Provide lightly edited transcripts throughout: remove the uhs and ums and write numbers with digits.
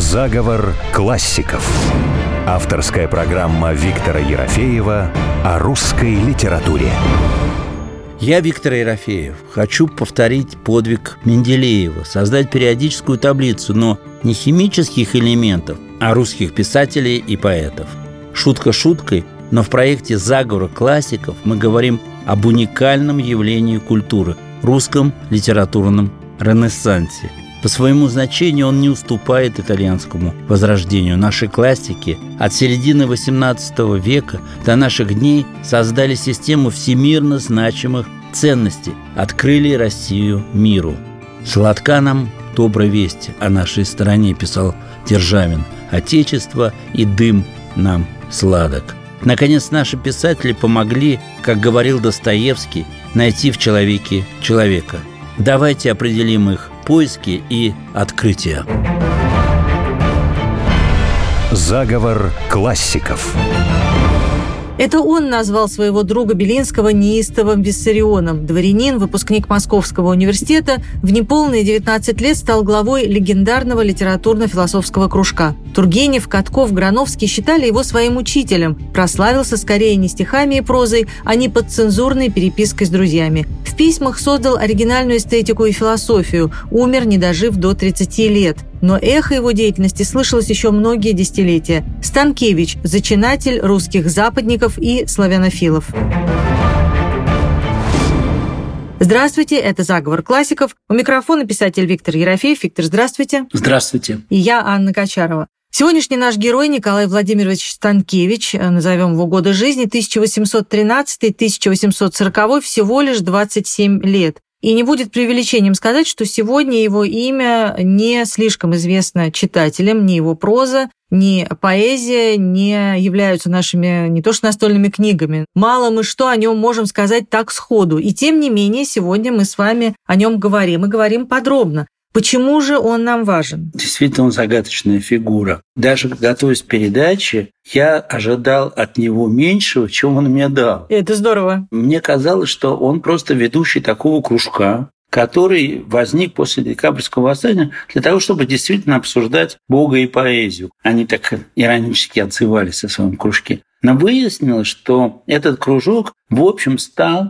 Заговор классиков. Авторская программа Виктора Ерофеева о русской литературе. Я, Виктор Ерофеев, хочу повторить подвиг Менделеева, создать периодическую таблицу, но не химических элементов, а русских писателей и поэтов. Шутка шуткой, но в проекте «Заговор классиков» мы говорим об уникальном явлении культуры – русском литературном ренессансе. По своему значению он не уступает итальянскому возрождению. Наши классики от середины XVIII века до наших дней создали систему всемирно значимых ценностей, открыли Россию миру. «Сладка нам добрая весть о нашей стране», писал Державин. «Отечество и дым нам сладок». Наконец, наши писатели помогли, как говорил Достоевский, найти в человеке человека. Давайте определим их поиски и открытия. Заговор классиков. Это он назвал своего друга Белинского неистовым Виссарионом. Дворянин, выпускник Московского университета, в неполные 19 лет стал главой легендарного литературно-философского кружка. Тургенев, Катков, Грановский считали его своим учителем. Прославился скорее не стихами и прозой, а не подцензурной перепиской с друзьями. В письмах создал оригинальную эстетику и философию, умер, не дожив до 30 лет. Но эхо его деятельности слышалось еще многие десятилетия. Станкевич – зачинатель русских западников и славянофилов. Здравствуйте, это «Заговор классиков». У микрофона писатель Виктор Ерофеев. Виктор, здравствуйте. Здравствуйте. И я, Анна Качарова. Сегодняшний наш герой Николай Владимирович Станкевич, назовем его годы жизни, 1813-1840, всего лишь 27 лет. И не будет преувеличением сказать, что сегодня его имя не слишком известно читателям, ни его проза, ни поэзия не являются нашими не то что настольными книгами. Мало мы что о нем можем сказать так сходу. И тем не менее, сегодня мы с вами о нем говорим, и говорим подробно. Почему же он нам важен? Действительно, он загадочная фигура. Даже готовясь к передаче, я ожидал от него меньшего, чем он мне дал. Это здорово. Мне казалось, что он просто ведущий такого кружка, который возник после Декабрьского восстания для того, чтобы действительно обсуждать Бога и поэзию. Они так иронически отзывались о своем кружке. Но выяснилось, что этот кружок, в общем, стал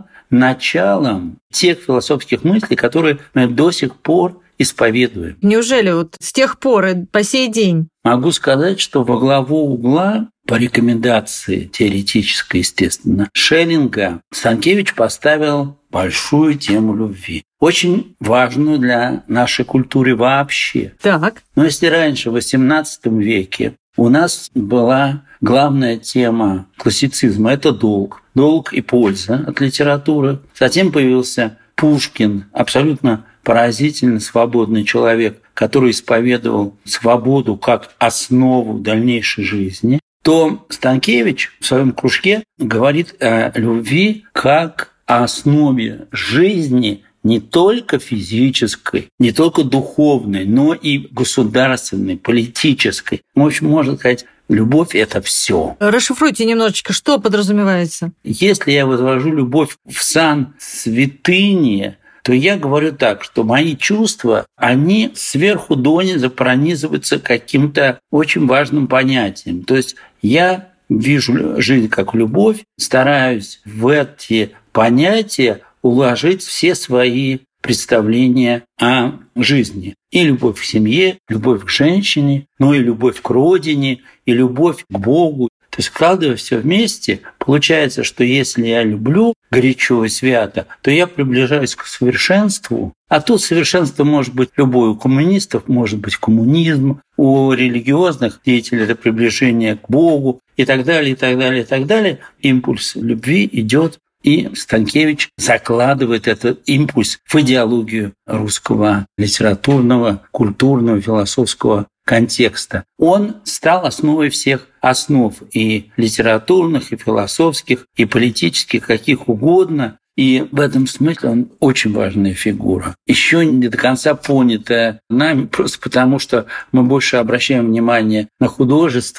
началом тех философских мыслей, которые мы до сих пор исповедуем. Неужели вот с тех пор и по сей день? Могу сказать, что во главу угла, по рекомендации теоретической, естественно, Шеллинга, Станкевич поставил большую тему любви. Очень важную для нашей культуры вообще. Так. Но если раньше, в XVIII веке, у нас была главная тема классицизма – это долг. Долг и польза от литературы. Затем появился Пушкин, абсолютно поразительно свободный человек, который исповедовал свободу как основу дальнейшей жизни, то Станкевич в своем кружке говорит о любви как о основе жизни не только физической, не только духовной, но и государственной, политической. В общем, можно сказать, любовь – это все. Расшифруйте немножечко, что подразумевается. Если я возвожу любовь в сан святыни, то я говорю так, что мои чувства, они сверху донизу пронизываются каким-то очень важным понятием. То есть я вижу жизнь как любовь, стараюсь в эти понятия уложить все свои представления о жизни. И любовь к семье, любовь к женщине, но и любовь к родине, и любовь к Богу. То есть, вкладывая все вместе, получается, что если я люблю горячо и свято, то я приближаюсь к совершенству. А тут совершенство может быть любое. У коммунистов может быть коммунизм, у религиозных деятелей это приближение к Богу и так далее, и так далее, и так далее. Импульс любви идет, и Станкевич закладывает этот импульс в идеологию русского литературного, культурного, философского контекста. Он стал основой всех основ и литературных, и философских, и политических, каких угодно. И в этом смысле он очень важная фигура. Еще не до конца понятая нами, просто потому что мы больше обращаем внимание на художество,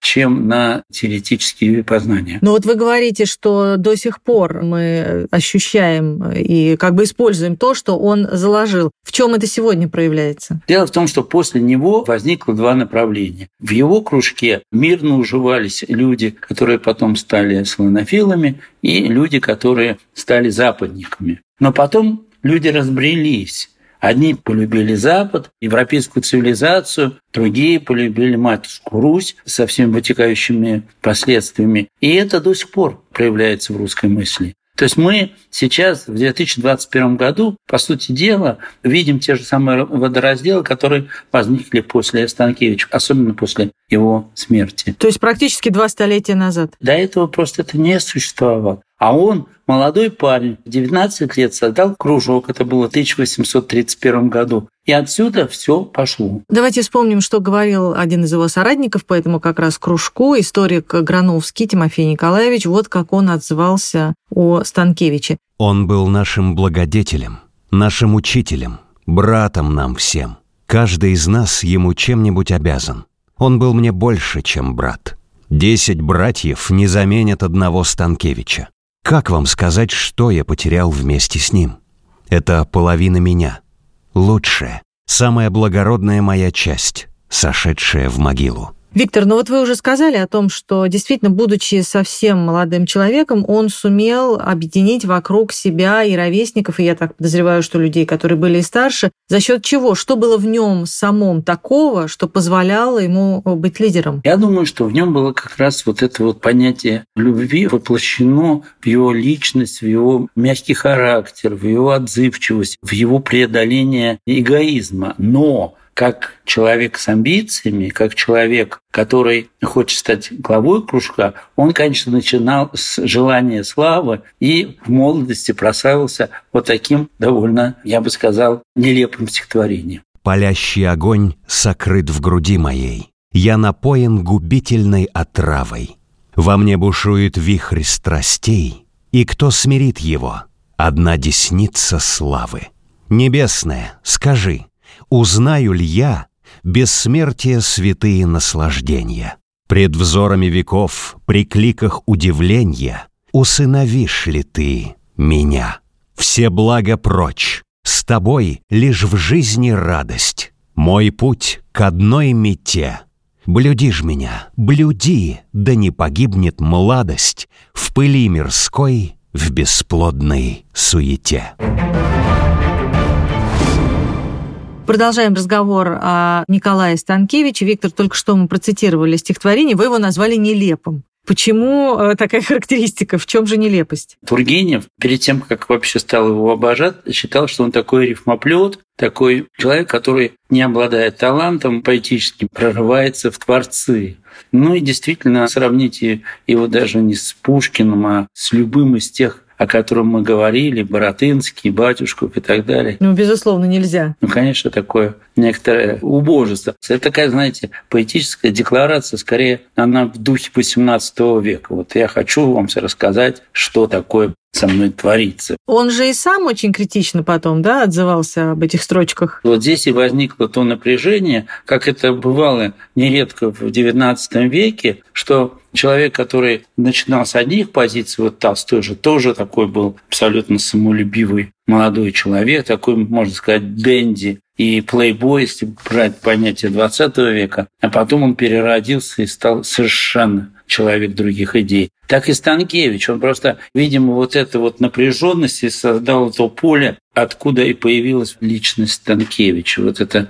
чем на теоретические познания. Но вот вы говорите, что до сих пор мы ощущаем и как бы используем то, что он заложил. В чем это сегодня проявляется? Дело в том, что после него возникло два направления. В его кружке мирно уживались люди, которые потом стали славянофилами, и люди, которые стали западниками. Но потом люди разбрелись. Одни полюбили Запад, европейскую цивилизацию, другие полюбили матушку Русь со всеми вытекающими последствиями. И это до сих пор проявляется в русской мысли. То есть мы сейчас, в 2021 году, по сути дела, видим те же самые водоразделы, которые возникли после Станкевича, особенно после его смерти. То есть практически 2 столетия назад. До этого просто это не существовало. А он, молодой парень, в 19 лет создал кружок, это было в 1831 году. И отсюда все пошло. Давайте вспомним, что говорил один из его соратников по этому как раз кружку, историк Грановский Тимофей Николаевич. Вот как он отзывался о Станкевиче. Он был нашим благодетелем, нашим учителем, братом нам всем. Каждый из нас ему чем-нибудь обязан. Он был мне больше, чем брат. 10 братьев не заменят одного Станкевича. Как вам сказать, что я потерял вместе с ним? Это половина меня. Лучшая, самая благородная моя часть, сошедшая в могилу. Виктор, ну вот вы уже сказали о том, что действительно, будучи совсем молодым человеком, он сумел объединить вокруг себя и ровесников, и я так подозреваю, что людей, которые были и старше, за счет чего? Что было в нем самом такого, что позволяло ему быть лидером? Я думаю, что в нем было как раз вот это вот понятие любви воплощено в его личность, в его мягкий характер, в его отзывчивость, в его преодоление эгоизма. Но как человек с амбициями, как человек, который хочет стать главой кружка, он, конечно, начинал с желания славы и в молодости прославился вот таким довольно, я бы сказал, нелепым стихотворением. «Палящий огонь сокрыт в груди моей, я напоен губительной отравой. Во мне бушует вихрь страстей, и кто смирит его? Одна десница славы. Небесная, скажи, узнаю ли я бессмертие святые наслаждения? Пред взорами веков, при кликах удивления, усыновишь ли ты меня? Все блага прочь, с тобой лишь в жизни радость. Мой путь к одной мете. Блюди ж меня, блюди, да не погибнет младость в пыли мирской, в бесплодной суете». Продолжаем разговор о Николае Станкевиче. Виктор, только что мы процитировали стихотворение, вы его назвали нелепым. Почему такая характеристика? В чем же нелепость? Тургенев, перед тем, как вообще стал его обожать, считал, что он такой рифмоплет, такой человек, который, не обладая талантом поэтическим, прорывается в творцы. Ну и действительно, сравните его даже не с Пушкиным, а с любым из тех, о котором мы говорили, Баратынский, Батюшков и так далее. Ну, безусловно, нельзя. Ну, конечно, такое некоторое убожество. Это такая, знаете, поэтическая декларация, скорее, она в духе XVIII века. Вот я хочу вам рассказать, что такое со мной творится. Он же и сам очень критично потом, да, отзывался об этих строчках. Вот здесь и возникло то напряжение, как это бывало нередко в XIX веке, что человек, который начинал с одних позиций, вот Толстой же тоже такой был абсолютно самолюбивый молодой человек, такой, можно сказать, денди и плейбой, если брать понятие XX века, а потом он переродился и стал совершенно человек других идей. Так и Станкевич, он просто, видимо, вот эту вот напряженность и создал то поле, откуда и появилась личность Станкевича, вот это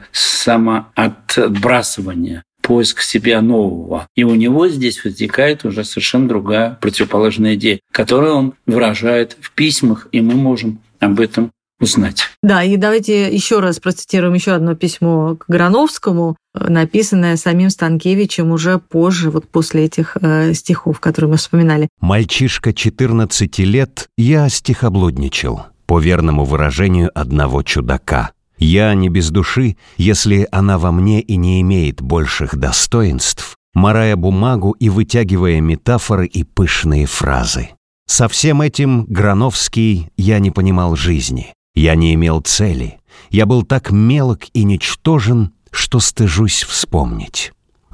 самоотбрасывание, поиск себя нового. И у него здесь возникает уже совершенно другая противоположная идея, которую он выражает в письмах, и мы можем об этом узнать. Да, и давайте еще раз процитируем еще одно письмо к Грановскому, написанное самим Станкевичем уже позже, вот после этих стихов, которые мы вспоминали. «Мальчишка 14 лет, я стихоблудничал, по верному выражению одного чудака. Я не без души, если она во мне и не имеет больших достоинств, марая бумагу и вытягивая метафоры и пышные фразы. Со всем этим, Грановский, я не понимал жизни. Я не имел цели. Я был так мелок и ничтожен, что стыжусь вспомнить.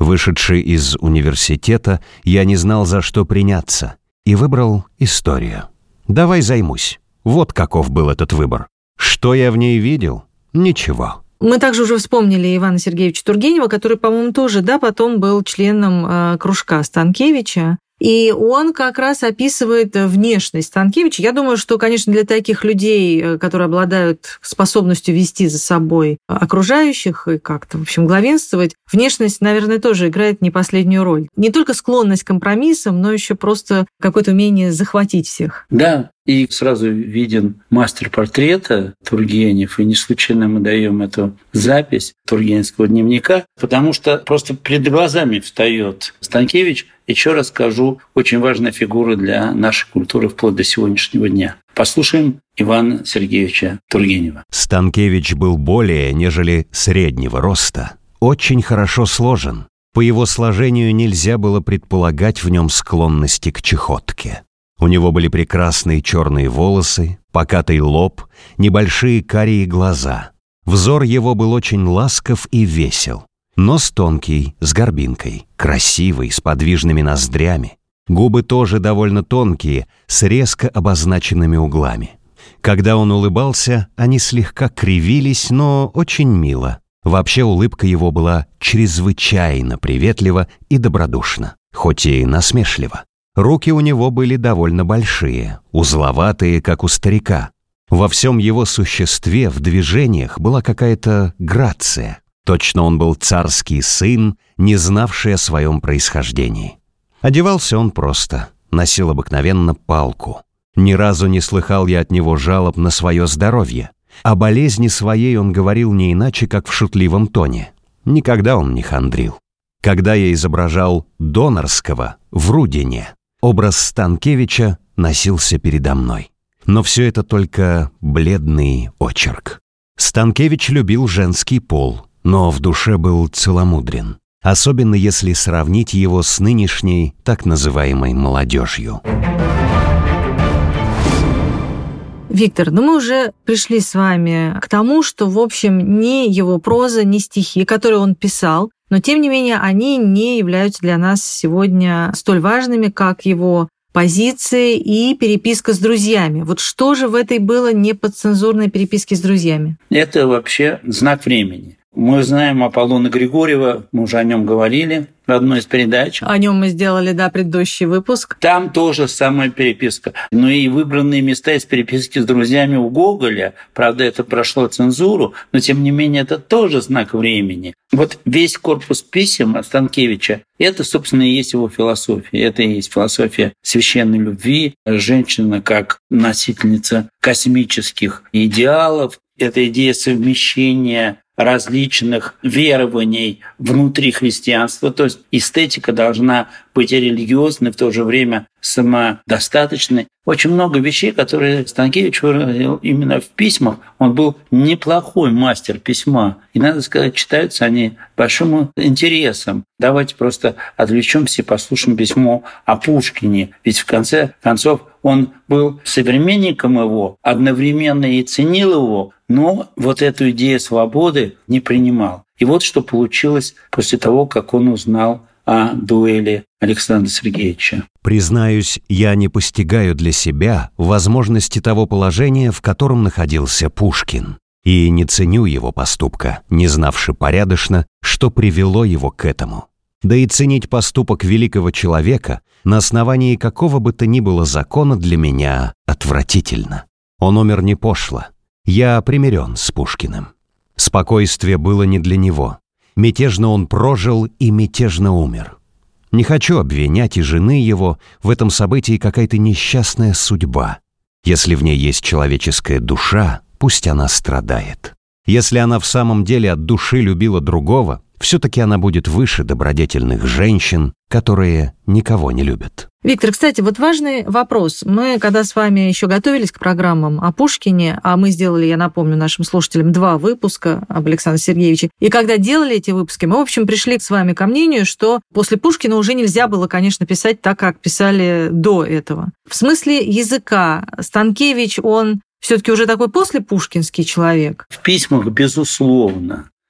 Вышедший из университета, я не знал, за что приняться, и выбрал историю. Давай займусь. Вот каков был этот выбор. Что я в ней видел? Ничего. Мы также уже вспомнили Ивана Сергеевича Тургенева, который, по-моему, тоже, потом был членом кружка Станкевича. И он как раз описывает внешность Станкевича. Я думаю, что, конечно, для таких людей, которые обладают способностью вести за собой окружающих и как-то, в общем, главенствовать, внешность, наверное, тоже играет не последнюю роль. Не только склонность к компромиссам, но еще просто какое-то умение захватить всех. Да, и сразу виден мастер портрета Тургенев, и не случайно мы даем эту запись тургеневского дневника, потому что просто перед глазами встает Станкевич. Еще раз скажу, очень важная фигура для нашей культуры вплоть до сегодняшнего дня. Послушаем Ивана Сергеевича Тургенева. Станкевич был более, нежели среднего роста, очень хорошо сложен. По его сложению нельзя было предполагать в нем склонности к чахотке. У него были прекрасные черные волосы, покатый лоб, небольшие карие глаза. Взор его был очень ласков и весел. Нос тонкий, с горбинкой, красивый, с подвижными ноздрями. Губы тоже довольно тонкие, с резко обозначенными углами. Когда он улыбался, они слегка кривились, но очень мило. Вообще улыбка его была чрезвычайно приветлива и добродушна, хоть и насмешлива. Руки у него были довольно большие, узловатые, как у старика. Во всем его существе, в движениях, была какая-то грация. Точно он был царский сын, не знавший о своем происхождении. Одевался он просто, носил обыкновенно палку. Ни разу не слыхал я от него жалоб на свое здоровье. О болезни своей он говорил не иначе, как в шутливом тоне. Никогда он не хандрил. Когда я изображал Донорского в Рудине, образ Станкевича носился передо мной. Но все это только бледный очерк. Станкевич любил женский пол, но в душе был целомудрен, особенно если сравнить его с нынешней так называемой молодежью. Виктор, мы уже пришли с вами к тому, что, в общем, ни его проза, ни стихи, которые он писал, но, тем не менее, они не являются для нас сегодня столь важными, как его позиции и переписка с друзьями. Вот что же в этой было неподцензурной переписке с друзьями? Это вообще знак времени. Мы знаем Аполлона Григорьева, мы уже о нем говорили в одной из передач. О нем мы сделали, предыдущий выпуск. Там тоже самая переписка. Ну и выбранные места из переписки с друзьями у Гоголя, правда, это прошло цензуру, но тем не менее это тоже знак времени. Вот весь корпус писем Станкевича – это, собственно, и есть его философия. Это и есть философия священной любви, женщина как носительница космических идеалов. Это идея совмещения различных верований внутри христианства. То есть эстетика должна быть религиозной, в то же время самодостаточной. Очень много вещей, которые Станкевич выразил именно в письмах. Он был неплохой мастер письма. И, надо сказать, читаются они большим интересом. Давайте просто отвлечемся и послушаем письмо о Пушкине. Ведь в конце концов он был современником его, одновременно и ценил его, но вот эту идею свободы не принимал. И вот что получилось после того, как он узнал о дуэли Александра Сергеевича. Признаюсь, я не постигаю для себя возможности того положения, в котором находился Пушкин, и не ценю его поступка, не знавши порядочно, что привело его к этому. Да и ценить поступок великого человека на основании какого бы то ни было закона для меня отвратительно. Он умер не пошло. Я примирен с Пушкиным. Спокойствие было не для него. Мятежно он прожил и мятежно умер. Не хочу обвинять и жены его, в этом событии какая-то несчастная судьба. Если в ней есть человеческая душа, пусть она страдает. Если она в самом деле от души любила другого, все-таки она будет выше добродетельных женщин, которые никого не любят. Виктор, кстати, вот важный вопрос. Мы, когда с вами еще готовились к программам о Пушкине, а мы сделали, я напомню нашим слушателям, 2 выпуска об Александре Сергеевиче, и когда делали эти выпуски, мы, в общем, пришли с вами ко мнению, что после Пушкина уже нельзя было, конечно, писать так, как писали до этого. В смысле языка Станкевич, он все-таки уже такой послепушкинский человек? В письмах, безусловно.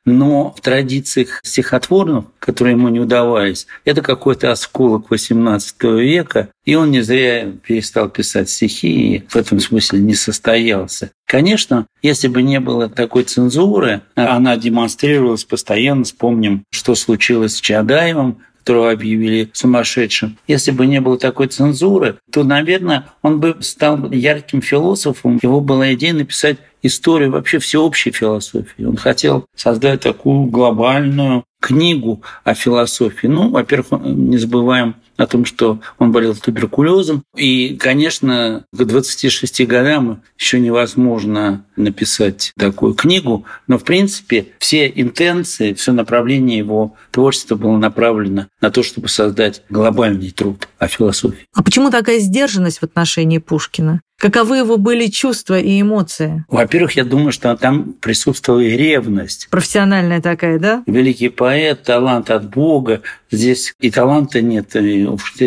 Но в традициях стихотворных, которые ему не удавались, это какой-то осколок XVIII века, и он не зря перестал писать стихи и в этом смысле не состоялся. Конечно, если бы не было такой цензуры, она демонстрировалась постоянно. Вспомним, что случилось с Чаадаевым, которого объявили сумасшедшим. Если бы не было такой цензуры, то, наверное, он бы стал ярким философом. Его была идея написать историю вообще всеобщей философии. Он хотел создать такую глобальную книгу о философии. Во-первых, не забываем о том, что он болел туберкулезом. И, конечно, к 26 годам еще невозможно написать такую книгу. Но, в принципе, все интенции, все направление его творчества было направлено на то, чтобы создать глобальный труд о философии. А почему такая сдержанность в отношении Пушкина? Каковы его были чувства и эмоции? Во-первых, я думаю, что там присутствовала и ревность. Профессиональная такая, да? Великий поэт, талант от Бога. Здесь и таланта нет. И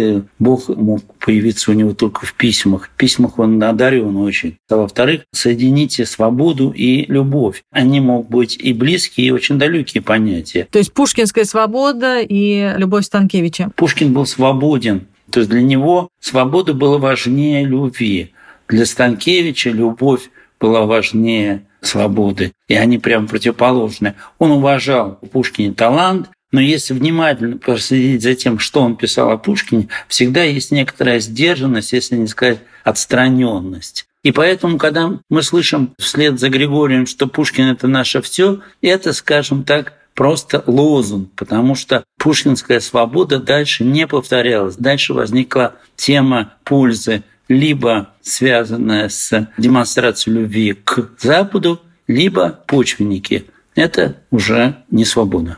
Бог мог появиться у него только в письмах. В письмах он одарен очень. А во-вторых, соедините свободу и любовь. Они могут быть и близкие, и очень далекие понятия. То есть пушкинская свобода и любовь Станкевича. Пушкин был свободен. То есть для него свобода была важнее любви. Для Станкевича любовь была важнее свободы, и они прямо противоположны. Он уважал у Пушкина талант, но если внимательно проследить за тем, что он писал о Пушкине, всегда есть некоторая сдержанность, если не сказать отстраненность. И поэтому, когда мы слышим вслед за Григорием, что Пушкин – это наше все, это, скажем так, просто лозунг, потому что пушкинская свобода дальше не повторялась. Дальше возникла тема пользы, либо связанная с демонстрацией любви к Западу, либо почвенники. Это уже не свобода.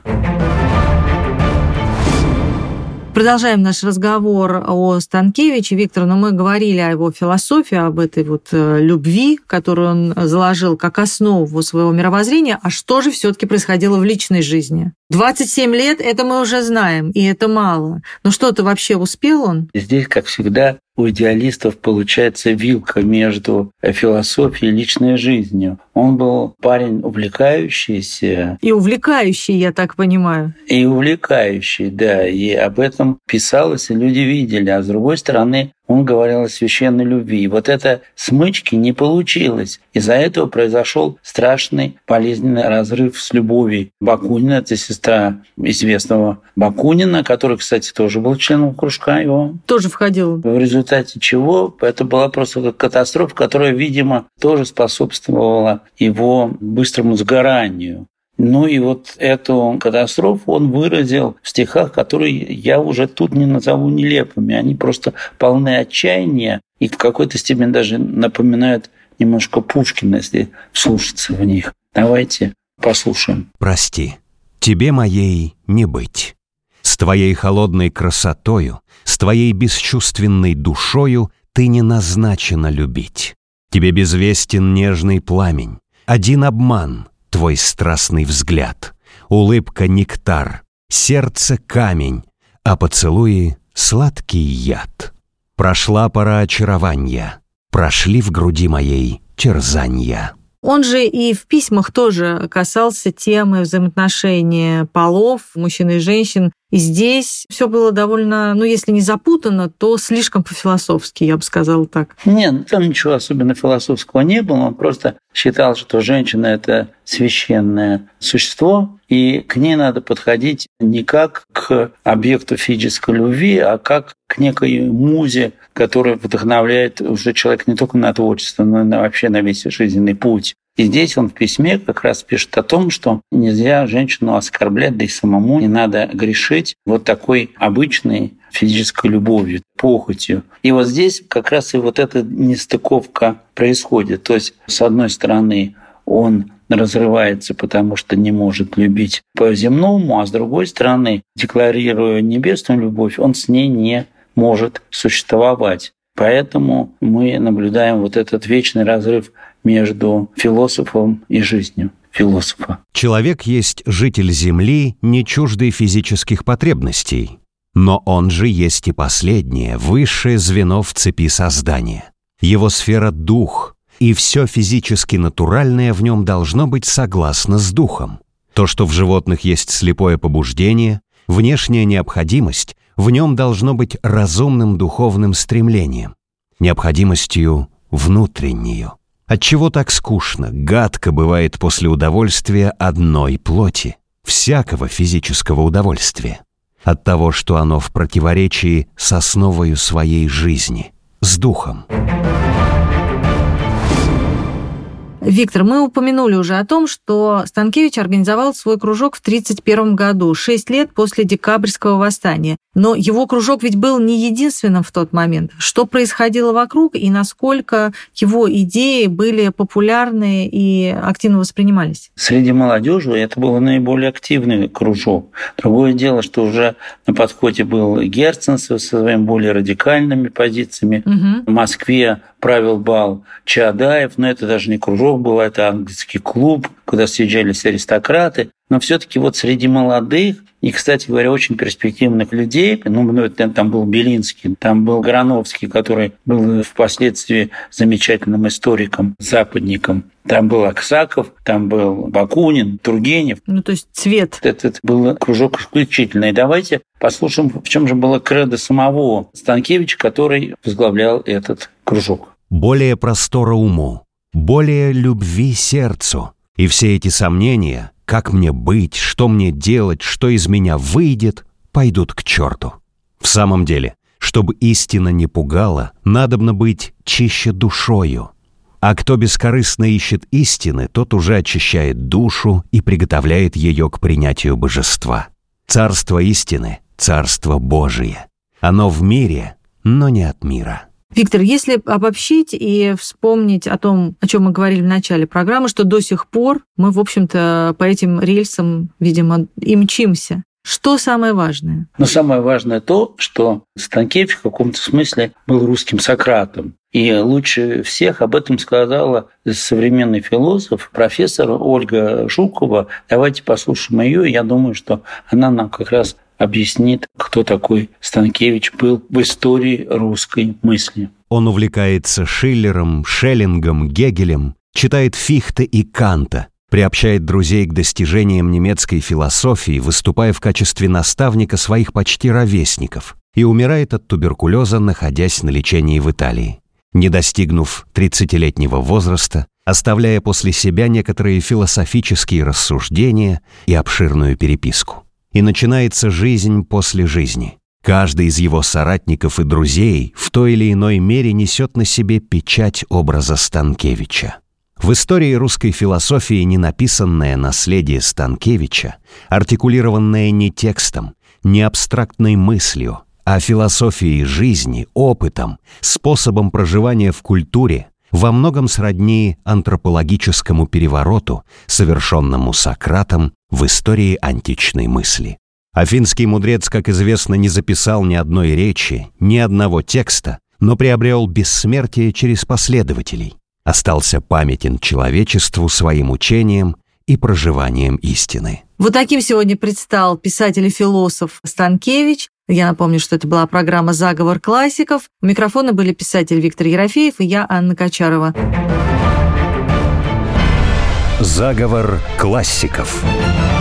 Продолжаем наш разговор о Станкевиче. Виктор, но мы говорили о его философии, об этой любви, которую он заложил как основу своего мировоззрения. А что же все-таки происходило в личной жизни? 27 лет – это мы уже знаем, и это мало. Но что-то вообще успел он? Здесь, как всегда, у идеалистов получается вилка между философией и личной жизнью. Он был парень увлекающийся. И увлекающий, я так понимаю. И увлекающий, да. И об этом писалось, и люди видели. А с другой стороны, он говорил о священной любви. И вот это смычки не получилось. Из-за этого произошел страшный болезненный разрыв с Любовью Бакунина. Это сестра известного Бакунина, который, кстати, тоже был членом кружка его. Тоже входил. В результате чего это была просто катастрофа, которая, видимо, тоже способствовала его быстрому сгоранию. И вот эту катастрофу он выразил в стихах, которые я уже тут не назову нелепыми. Они просто полны отчаяния и в какой-то степени даже напоминают немножко Пушкина, если вслушаться в них. Давайте послушаем. «Прости, тебе моей не быть. С твоей холодной красотою, с твоей бесчувственной душою ты не назначена любить. Тебе безвестен нежный пламень, один обман — твой страстный взгляд, улыбка — нектар, сердце — камень, а поцелуи — сладкий яд. Прошла пора очарования, прошли в груди моей терзанья». Он же и в письмах тоже касался темы взаимоотношения полов, мужчин и женщин. И здесь все было довольно, если не запутано, то слишком по-философски, я бы сказала так. Нет, там ничего особенно философского не было. Он просто считал, что женщина – это священное существо, и к ней надо подходить не как к объекту физической любви, а как к некой музе, которая вдохновляет уже человека не только на творчество, но и вообще на весь жизненный путь. И здесь он в письме как раз пишет о том, что нельзя женщину оскорблять, да и самому не надо грешить вот такой обычной физической любовью, похотью. И вот здесь как раз и вот эта нестыковка происходит. То есть, с одной стороны, он разрывается, потому что не может любить по-земному, а с другой стороны, декларируя небесную любовь, он с ней не может существовать. Поэтому мы наблюдаем вот этот вечный разрыв между философом и жизнью философа. Человек есть житель Земли, не чуждый физических потребностей, но он же есть и последнее, высшее звено в цепи создания. Его сфера — дух, и все физически натуральное в нем должно быть согласно с духом. То, что в животных есть слепое побуждение, внешняя необходимость, в нем должно быть разумным духовным стремлением, необходимостью внутреннюю. Отчего так скучно, гадко бывает после удовольствия одной плоти, всякого физического удовольствия? От того, что оно в противоречии с основою своей жизни, с духом. Виктор, мы упомянули уже о том, что Станкевич организовал свой кружок в 1931 году, 6 лет после Декабрьского восстания. Но его кружок ведь был не единственным в тот момент. Что происходило вокруг и насколько его идеи были популярны и активно воспринимались? Среди молодежи это был наиболее активный кружок. Другое дело, что уже на подходе был Герценцев со своими более радикальными позициями. В Москве правил бал Чаадаев, но это даже не кружок был, это английский клуб, куда съезжались аристократы. Но все-таки вот среди молодых и, кстати говоря, очень перспективных людей, там был Белинский, там был Грановский, который был впоследствии замечательным историком, западником, там был Аксаков, там был Бакунин, Тургенев. То есть цвет. Этот был кружок исключительный. Давайте послушаем, в чем же было кредо самого Станкевича, который возглавлял этот кружок. Более простора уму, более любви сердцу. И все эти сомнения, как мне быть, что мне делать, что из меня выйдет, пойдут к черту. В самом деле, чтобы истина не пугала, надобно быть чище душою. А кто бескорыстно ищет истины, тот уже очищает душу и приготовляет ее к принятию божества. Царство истины — царство Божие. Оно в мире, но не от мира. Виктор, если обобщить и вспомнить о том, о чем мы говорили в начале программы, что до сих пор мы, в общем-то, по этим рельсам, видимо, и мчимся. Что самое важное? Самое важное то, что Станкевич в каком-то смысле был русским Сократом. И лучше всех об этом сказала современный философ, профессор Ольга Жукова. Давайте послушаем ее. Я думаю, что она нам как раз объяснит, кто такой Станкевич был в истории русской мысли. Он увлекается Шиллером, Шеллингом, Гегелем, читает Фихте и Канта, приобщает друзей к достижениям немецкой философии, выступая в качестве наставника своих почти ровесников, и умирает от туберкулеза, находясь на лечении в Италии. Не достигнув 30-летнего возраста, оставляя после себя некоторые философические рассуждения и обширную переписку. И начинается жизнь после жизни. Каждый из его соратников и друзей в той или иной мере несет на себе печать образа Станкевича. В истории русской философии ненаписанное наследие Станкевича, артикулированное не текстом, не абстрактной мыслью, а философией жизни, опытом, способом проживания в культуре, во многом сродни антропологическому перевороту, совершенному Сократом в истории античной мысли. Афинский мудрец, как известно, не записал ни одной речи, ни одного текста, но приобрел бессмертие через последователей, остался памятен человечеству своим учением и проживанием истины. Вот таким сегодня предстал писатель и философ Станкевич. Я напомню, что это была программа «Заговор классиков». У микрофона были писатель Виктор Ерофеев и я, Анна Качарова. Заговор классиков.